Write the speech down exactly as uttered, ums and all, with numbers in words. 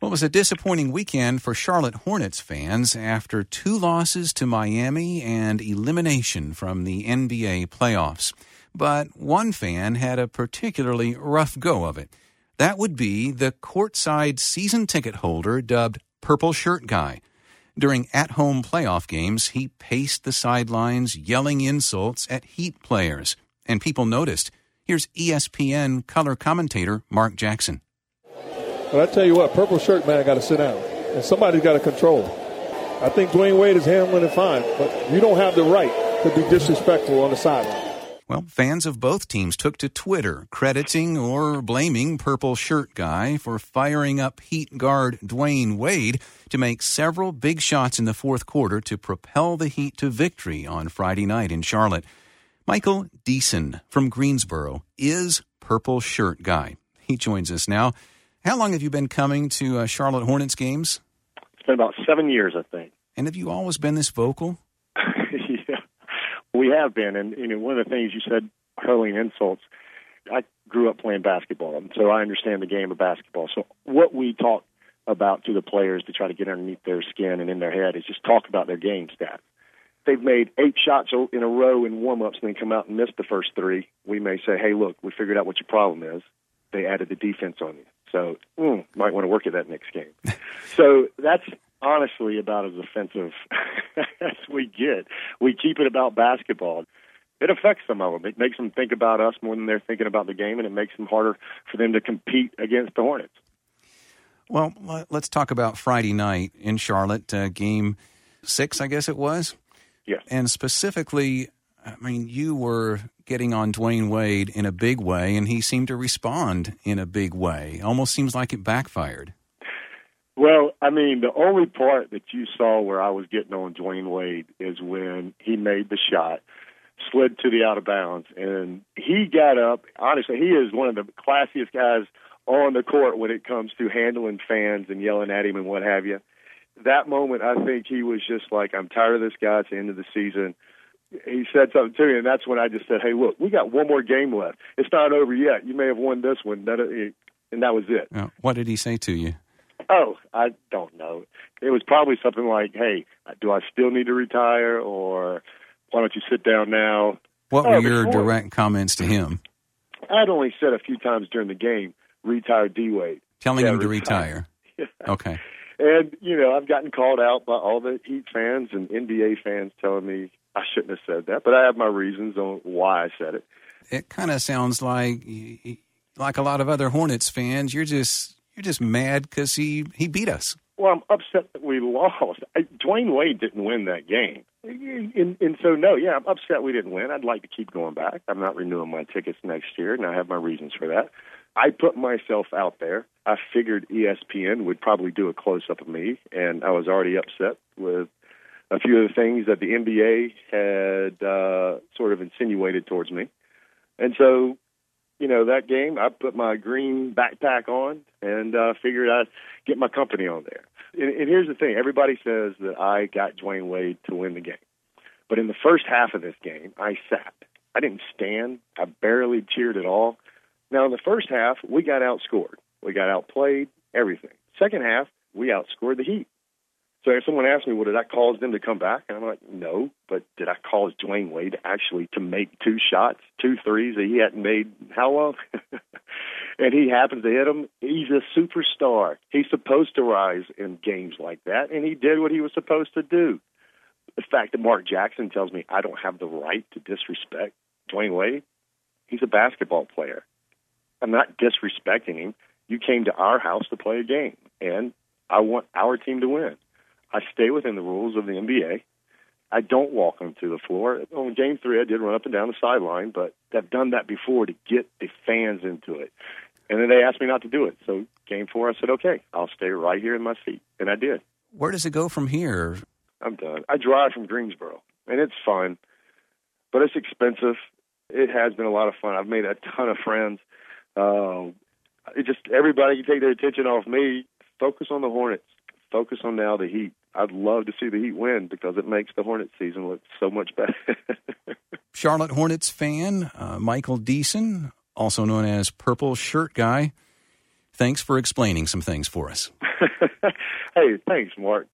Well, it was a disappointing weekend for Charlotte Hornets fans after two losses to Miami and elimination from the N B A playoffs. But one fan had a particularly rough go of it. That would be the courtside season ticket holder dubbed Purple Shirt Guy. During at-home playoff games, he paced the sidelines yelling insults at Heat players. And people noticed. Here's E S P N color commentator Mark Jackson. But I tell you what, Purple Shirt Man got to sit down, and somebody's got to control him. I think Dwayne Wade is handling it fine, but you don't have the right to be disrespectful on the sideline. Well, fans of both teams took to Twitter, crediting or blaming Purple Shirt Guy for firing up Heat guard Dwayne Wade to make several big shots in the fourth quarter to propel the Heat to victory on Friday night in Charlotte. Michael Deason from Greensboro is Purple Shirt Guy. He joins us now. How long have you been coming to uh, Charlotte Hornets games? It's been about seven years, I think. And have you always been this vocal? Yeah, we have been. And you know, one of the things you said, hurling insults, I grew up playing basketball, and so I understand the game of basketball. So what we talk about to the players to try to get underneath their skin and in their head is just talk about their game stats. They've made eight shots in a row in warm-ups and then come out and miss the first three. We may say, hey, look, we figured out what your problem is. They added the defense on you. So, mm, might want to work at that next game. So that's honestly about as offensive as we get. We keep it about basketball. It affects some of them. It makes them think about us more than they're thinking about the game, and it makes them harder for them to compete against the Hornets. Well, let's talk about Friday night in Charlotte, uh, game six, I guess it was. Yes. And specifically, I mean, you were getting on Dwayne Wade in a big way, and he seemed to respond in a big way. Almost seems like it backfired. Well, I mean, the only part that you saw where I was getting on Dwayne Wade is when he made the shot, slid to the out of bounds, and he got up. Honestly, he is one of the classiest guys on the court when it comes to handling fans and yelling at him and what have you. That moment, I think he was just like, I'm tired of this guy. It's the end of the season. He said something to me, and that's when I just said, hey, look, we got one more game left. It's not over yet. You may have won this one. And that was it. Uh, what did he say to you? Oh, I don't know. It was probably something like, hey, do I still need to retire, or why don't you sit down now? What oh, were your before, direct comments to him? I'd only said a few times during the game, retire D-Wade. Telling yeah, him to retire. retire. Okay. And, you know, I've gotten called out by all the Heat fans and N B A fans telling me I shouldn't have said that, but I have my reasons on why I said it. It kind of sounds like, like a lot of other Hornets fans, you're just you're just mad because he, he beat us. Well, I'm upset that we lost. I, Dwayne Wade didn't win that game. And, and so, no, yeah, I'm upset we didn't win. I'd like to keep going back. I'm not renewing my tickets next year, and I have my reasons for that. I put myself out there. I figured E S P N would probably do a close-up of me, and I was already upset with a few of the things that the N B A had uh, sort of insinuated towards me. And so, you know, that game, I put my green backpack on and uh, figured I'd get my company on there. And, and here's the thing. Everybody says that I got Dwayne Wade to win the game. But in the first half of this game, I sat. I didn't stand. I barely cheered at all. Now, in the first half, we got outscored. We got outplayed, everything. Second half, we outscored the Heat. So if someone asked me, well, did I cause them to come back? And I'm like, no, but did I cause Dwayne Wade actually to make two shots, two threes that he hadn't made how long? And he happens to hit them. He's a superstar. He's supposed to rise in games like that, and he did what he was supposed to do. The fact that Mark Jackson tells me I don't have the right to disrespect Dwayne Wade, he's a basketball player. I'm not disrespecting him. You came to our house to play a game, and I want our team to win. I stay within the rules of the N B A. I don't walk onto the floor. On game three, I did run up and down the sideline, but I've done that before to get the fans into it. And then they asked me not to do it. So game four, I said, okay, I'll stay right here in my seat. And I did. Where does it go from here? I'm done. I drive from Greensboro, and it's fun, but it's expensive. It has been a lot of fun. I've made a ton of friends. Uh, it just everybody can take their attention off me. Focus on the Hornets. Focus on now the Heat. I'd love to see the Heat win because it makes the Hornets season look so much better. Charlotte Hornets fan uh, Michael Deason, also known as Purple Shirt Guy. Thanks for explaining some things for us. Hey, thanks, Mark.